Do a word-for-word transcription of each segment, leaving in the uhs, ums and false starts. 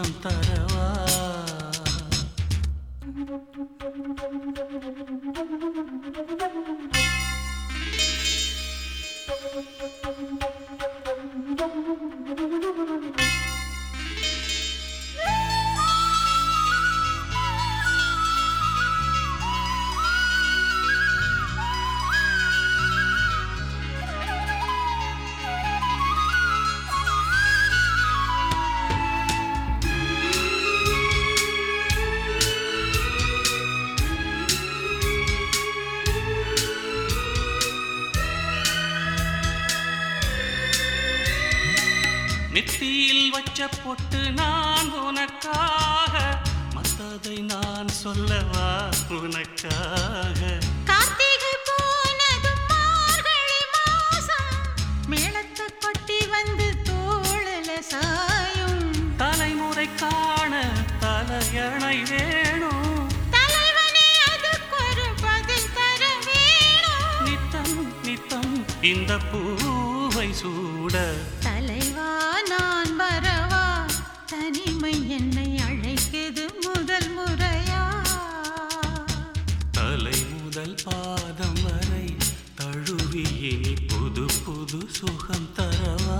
சுகம் தரவா. நெத்தியில் வச்ச பொட்டு நான் உனக்காக, மத்ததை நான் சொல்லவா உனக்காக. கார்த்திகை போனதும் மார்கழி மாசம், மேளத்தை கொட்டி வந்து தோளல சாயும். தலைமுறை காண தலையணை வேணும், தலைவனே அதுக்கொரு பதில் தர வேணும். நித்தம் நித்தம் இந்த பூவை சூட. தலைவா நான் வரவா, தனிமை என்னை அழைக்குது முதல் முறையா. தலை முதல் பாதம் வரை தழுவி இனி புது புது சுகம் தரவா.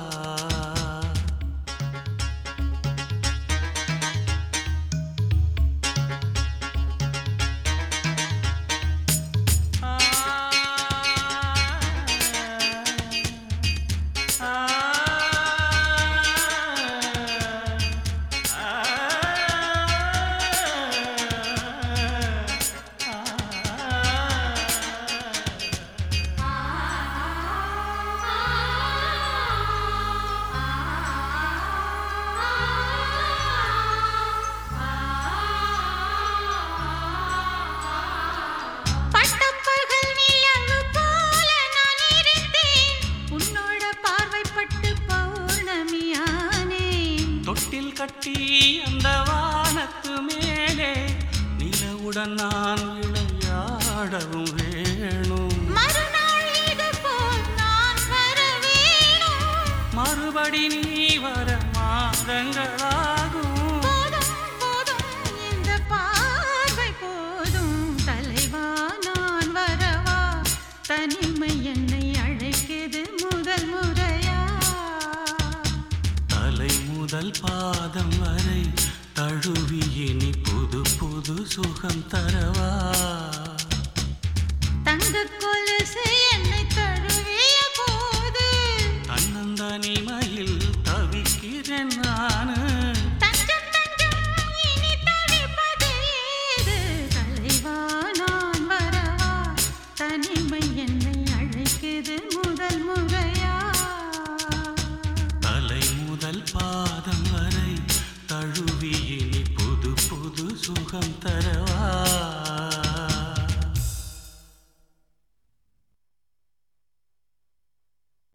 தொட்டில் கட்டி அந்த வானத்து மேலே நிலவுடன் நான் விளையாடவும் வேணும். மறுநாள் இது போல் நான் வர வேணும். மறுபடி நீ வர மாதங்களாகும். போதும் போதும் இந்த பார்வை போதும். தலைவா நான் வரவா, தனிமை என்னை அழைக்குது முதல் முறையா. தலை முதல் பாதம் வரை தழுவி இனி புது புது சுகம் தரவா. தங்க கொலுசு என்னை தழுவிய போது, தன்னந்தனிமையில் தவிக்கிறேன் நானு. தஞ்சம் தஞ்சம் இனி தவிப்பது ஏது? தலைவா நான் வரவா, தனிமை என்னை அழைக்குது முதல் முறையா. தலை முதல் பாதம் வரை தழுவி இனி புது புது சுகம் தரவா.